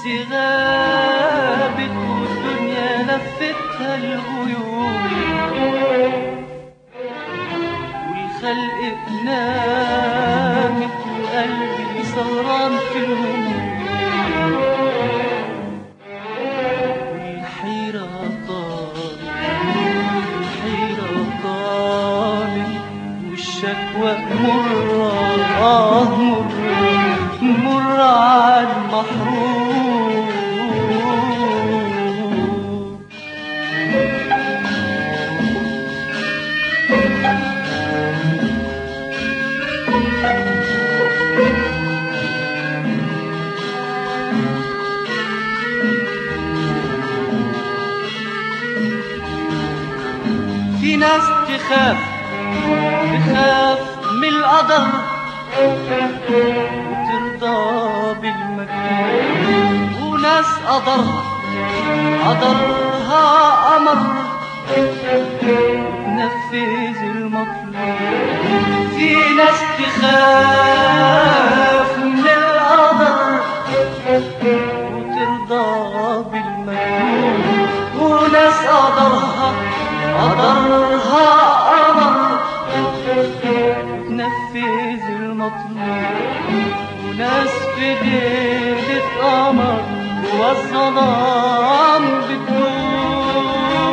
شمسي غابت والدنيا لفتها الغيوم، والخلق نامت وقلبي سهران في الهموم، والحيرة طالت والشكوى مرة مرة على المحروم. في ناس تخاف من القدر وترضى بالمكتوب، وناس قدرها أمر وتنفذ المطلوب. في ناس تخاف من القدر وترضى بالمكتوب، وناس قدرها أمر وتنفذ المطلوب، وناس في ليلة قمر والظلام بتدوب.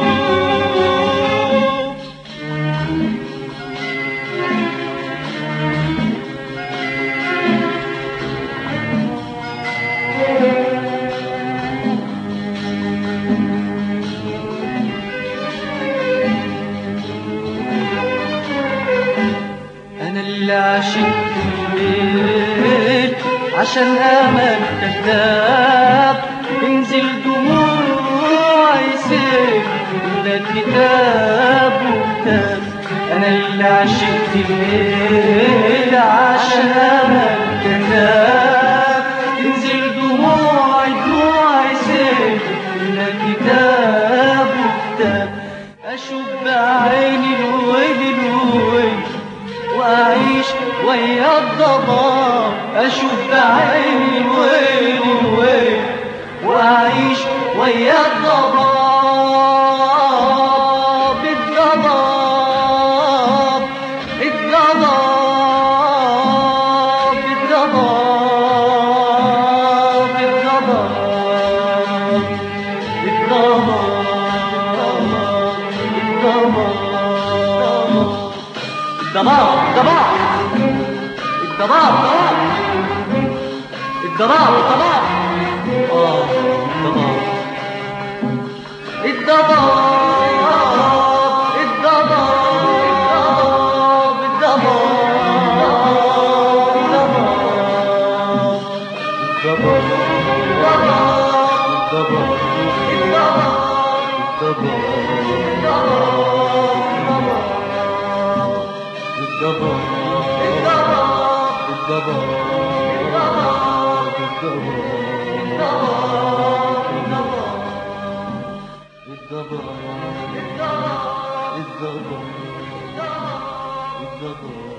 أنا اللي عشقت الليل عشان أمل كذاب، انزل دموعي سيل ولا كتاب وكتاب. أنا اللي عشقت الليل عشان أمل كذاب، انزل دموعي سيل ولا كتاب وكتاب. أشوف بعيني الويل وأعيش ويا الضباب، أشوف بعيني الويل وأعيش ويا الضباب. الضباب الضباب